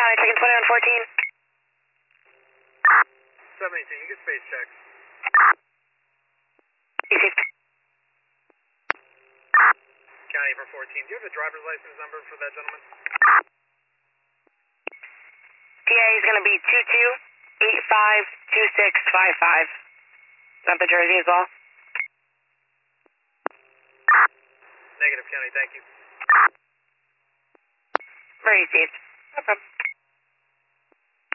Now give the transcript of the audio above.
checking 20 on 14. 718, you get space checks. Easy. County for 14. Do you have the driver's license number for that gentleman? PA is going to be 22852655. Is that the jersey as well? Negative, County, thank you. Very safe. No problem.